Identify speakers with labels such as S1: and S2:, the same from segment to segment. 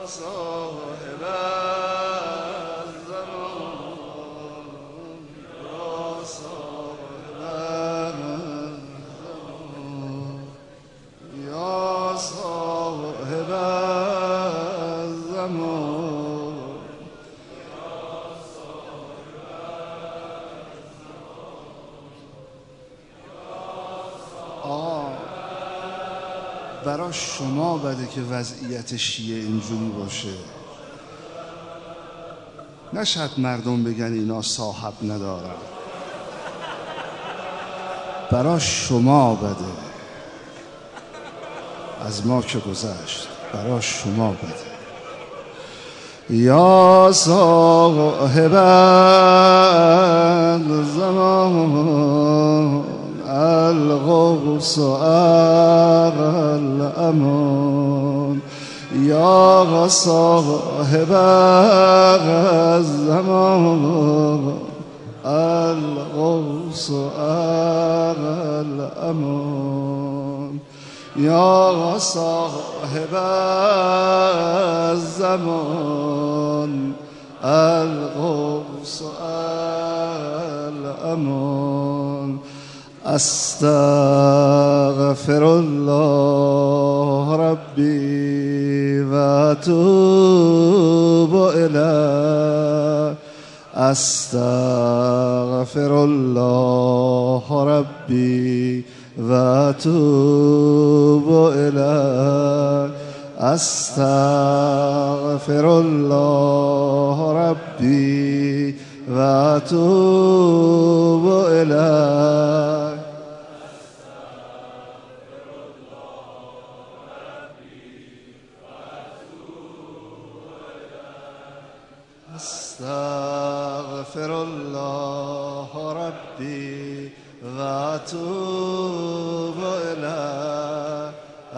S1: صاحب الزمان یا صاحب الزمان یا صاحب الزمان برای شما بده که وضعیت شیعه اینجوری باشه، نشد مردم بگن اینا صاحب ندارن. برای شما بده، از ما که گذشت، برای شما بده. یا صاحب الزمان الغوث الامان یا صاحب الزمان الغوث الامان یا صاحب الزمان الغوث الامان استغفر الله ربی و اتوب الیه استغفر الله ربی و اتوب الیه استغفر الله ربی و اتوب الیه استغفر الله ربی و اتوب الیه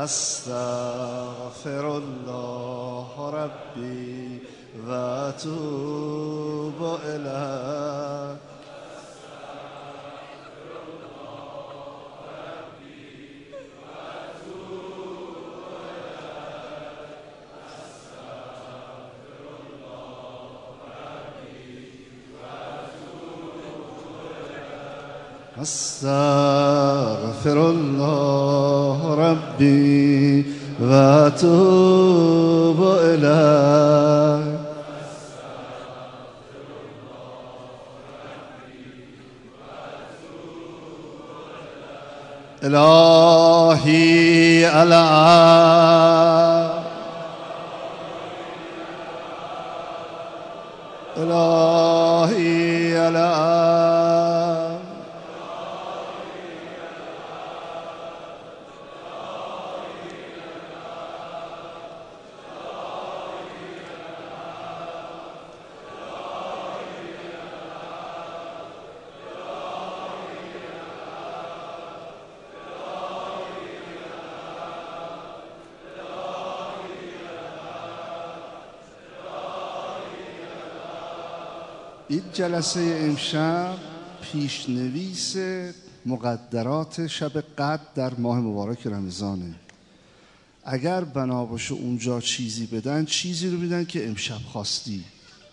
S1: استغفر الله ربی و اتوب الیه استغفر الله ربی و اتوب الیه الهی العب الهی العب این جلسه امشب پیشنویس مقدرات شب قدر در ماه مبارک رمضانه. اگر بنا باشه اونجا چیزی بدن، چیزی رو میدن که امشب خواستی،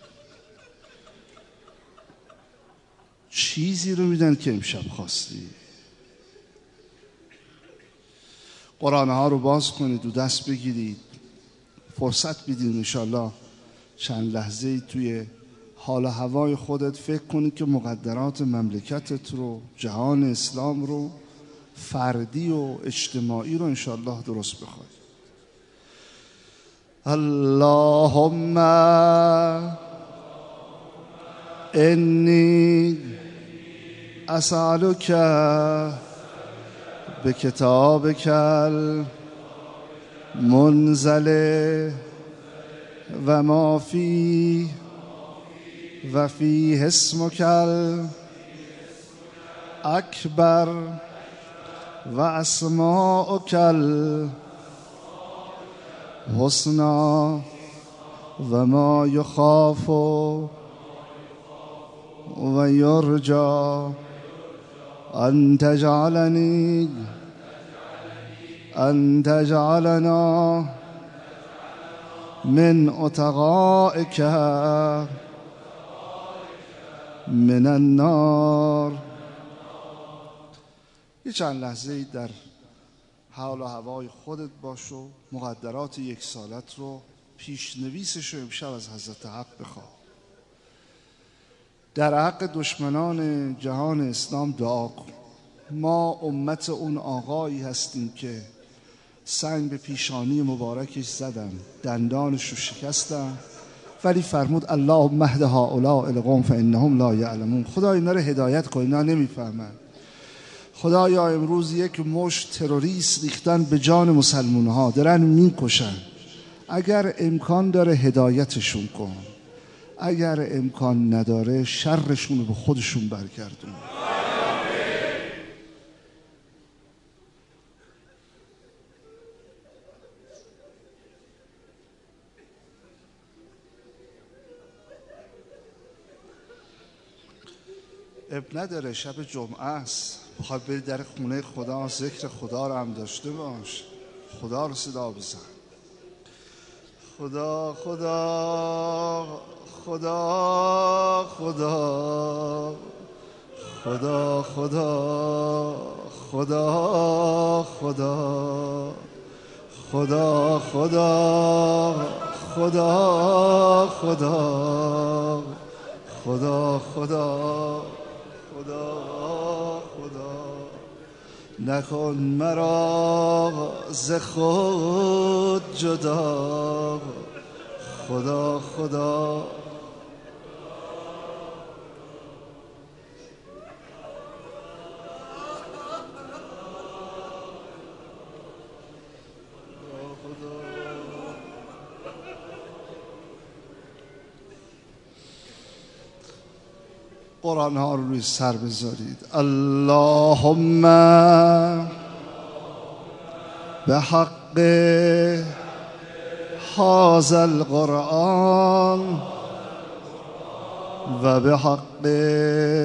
S1: چیزی رو میدن که امشب خواستی. قرآنه ها رو باز کنید و دست بگیرید، فرصت بدید انشالله چند لحظه توی حال و هوای خودت فکر کنی که مقدرات مملکتت رو، جهان اسلام رو، فردی و اجتماعی رو انشاءالله درست بخوای. اللهم انی اسألک بکتابک المنزل و ما فیه و فیه اسمک اکبر و اسماءک الحسنا و ما یخاف و یرجا ان تجعلنی ان تجعلنا من عتقائك من النار. یه چند لحظه در حال و هوای خودت باش و مقدرات یک سالت رو پیشنویسش رو امشب از حضرت حق بخواه. در حق دشمنان جهان اسلام دعا کن. ما امت اون آقایی هستیم که سنگ به پیشانی مبارکش زدن، دندانش رو شکستن، ولی فرمود اللهم اهد هؤلاء القوم فانهم لا یعلمون. خدا اینا رو هدایت کن، اینا نمیفهمن. خدایا امروز یک مشت تروریست ریختن به جان مسلمان ها، دارن میکشن. اگر امکان داره هدایتشون کن، اگر امکان نداره شرشون رو به خودشون برگردون. اب نداره، شب جمعه است، بخواد بری در خونه خدا، ذکر خدا رو هم داشته باش، خدا رو صدا بزن. خدا خدا خدا خدا خدا خدا خدا خدا خدا خدا خدا خدا خدا خدا خدا خدا نکن مرا ز خود جدا. خدا خدا قرآن ها رو روی سر بذارید. اللهم به حق هذا القرآن و به حق